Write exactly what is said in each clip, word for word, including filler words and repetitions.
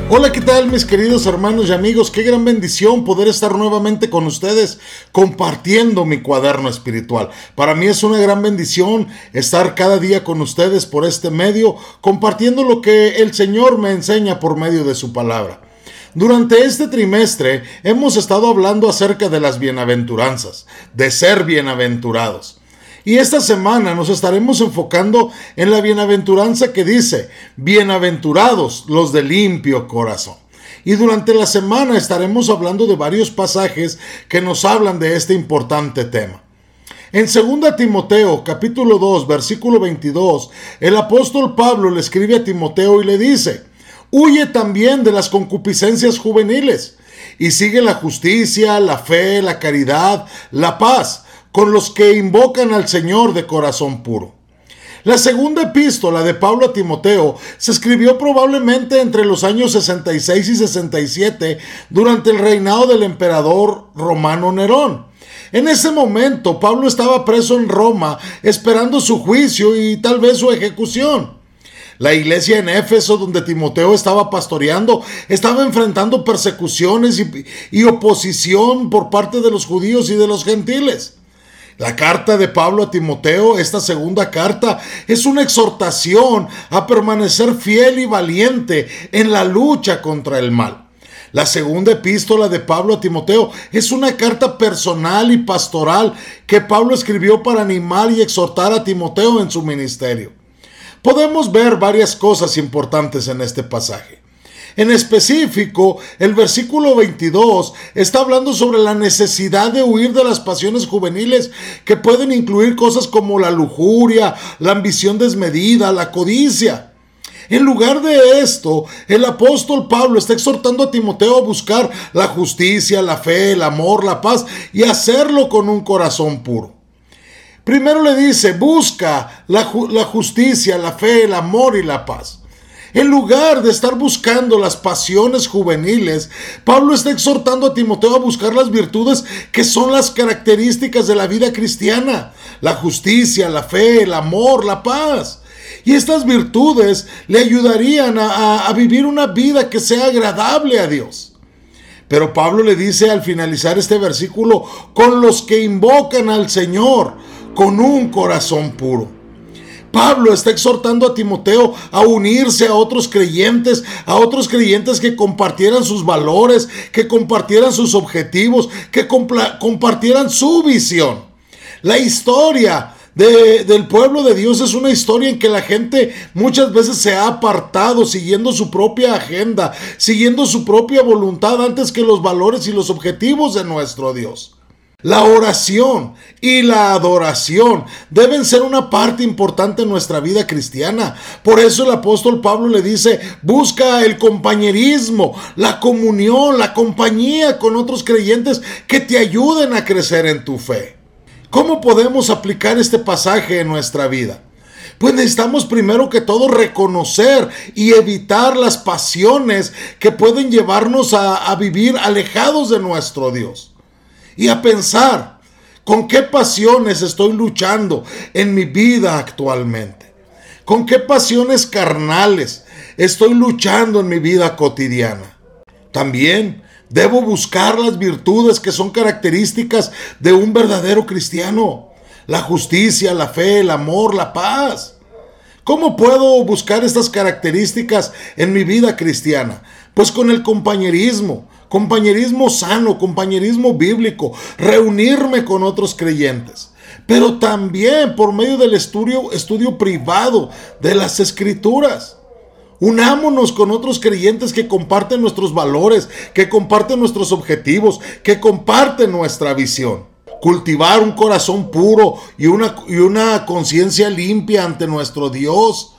Hola, ¿qué tal mis queridos hermanos y amigos? Qué gran bendición poder estar nuevamente con ustedes compartiendo mi cuaderno espiritual. Para mí es una gran bendición estar cada día con ustedes por este medio, compartiendo lo que el Señor me enseña por medio de su palabra. Durante este trimestre hemos estado hablando acerca de las bienaventuranzas, de ser bienaventurados. Y esta semana nos estaremos enfocando en la bienaventuranza que dice, bienaventurados los de limpio corazón. Y durante la semana estaremos hablando de varios pasajes que nos hablan de este importante tema. En segunda Timoteo, capítulo dos, versículo veintidós, el apóstol Pablo le escribe a Timoteo y le dice, huye también de las concupiscencias juveniles y sigue la justicia, la fe, la caridad, la paz, con los que invocan al Señor de corazón puro. La segunda epístola de Pablo a Timoteo se escribió probablemente entre los años sesenta y seis y sesenta y siete durante el reinado del emperador romano Nerón. En ese momento Pablo estaba preso en Roma esperando su juicio y tal vez su ejecución. La iglesia en Éfeso, donde Timoteo estaba pastoreando, estaba enfrentando persecuciones y, y oposición por parte de los judíos y de los gentiles. La carta de Pablo a Timoteo, esta segunda carta, es una exhortación a permanecer fiel y valiente en la lucha contra el mal. La segunda epístola de Pablo a Timoteo es una carta personal y pastoral que Pablo escribió para animar y exhortar a Timoteo en su ministerio. Podemos ver varias cosas importantes en este pasaje. En específico, el versículo veintidós está hablando sobre la necesidad de huir de las pasiones juveniles que pueden incluir cosas como la lujuria, la ambición desmedida, la codicia. En lugar de esto, el apóstol Pablo está exhortando a Timoteo a buscar la justicia, la fe, el amor, la paz y hacerlo con un corazón puro. Primero le dice, busca la, ju- la justicia, la fe, el amor y la paz. En lugar de estar buscando las pasiones juveniles, Pablo está exhortando a Timoteo a buscar las virtudes que son las características de la vida cristiana, la justicia, la fe, el amor, la paz. Y estas virtudes le ayudarían a, a, a vivir una vida que sea agradable a Dios. Pero Pablo le dice al finalizar este versículo, con los que invocan al Señor con un corazón puro. Pablo está exhortando a Timoteo a unirse a otros creyentes, a otros creyentes que compartieran sus valores, que compartieran sus objetivos, que compla- compartieran su visión. La historia de, del pueblo de Dios es una historia en que la gente muchas veces se ha apartado siguiendo su propia agenda, siguiendo su propia voluntad antes que los valores y los objetivos de nuestro Dios. La oración y la adoración deben ser una parte importante en nuestra vida cristiana. Por eso el apóstol Pablo le dice, busca el compañerismo, la comunión, la compañía con otros creyentes que te ayuden a crecer en tu fe. ¿Cómo podemos aplicar este pasaje en nuestra vida? Pues necesitamos primero que todo reconocer y evitar las pasiones que pueden llevarnos a, a vivir alejados de nuestro Dios. Y a pensar, ¿con qué pasiones estoy luchando en mi vida actualmente? ¿Con qué pasiones carnales estoy luchando en mi vida cotidiana? También debo buscar las virtudes que son características de un verdadero cristiano. La justicia, la fe, el amor, la paz. ¿Cómo puedo buscar estas características en mi vida cristiana? Pues con el compañerismo, compañerismo sano, compañerismo bíblico, reunirme con otros creyentes, pero también por medio del estudio, estudio privado de las Escrituras. Unámonos con otros creyentes que comparten nuestros valores, que comparten nuestros objetivos, que comparten nuestra visión. Cultivar un corazón puro y una, y una conciencia limpia ante nuestro Dios.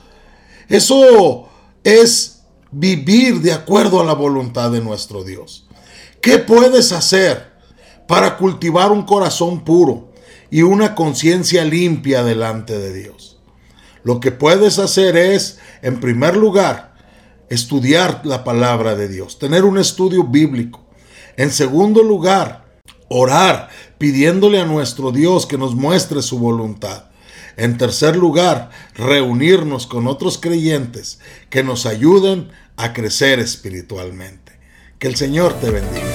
Eso es vivir de acuerdo a la voluntad de nuestro Dios. ¿Qué puedes hacer para cultivar un corazón puro y una conciencia limpia delante de Dios? Lo que puedes hacer es, en primer lugar, estudiar la palabra de Dios, tener un estudio bíblico. En segundo lugar, orar, pidiéndole a nuestro Dios que nos muestre su voluntad. En tercer lugar, reunirnos con otros creyentes que nos ayuden a crecer espiritualmente. Que el Señor te bendiga.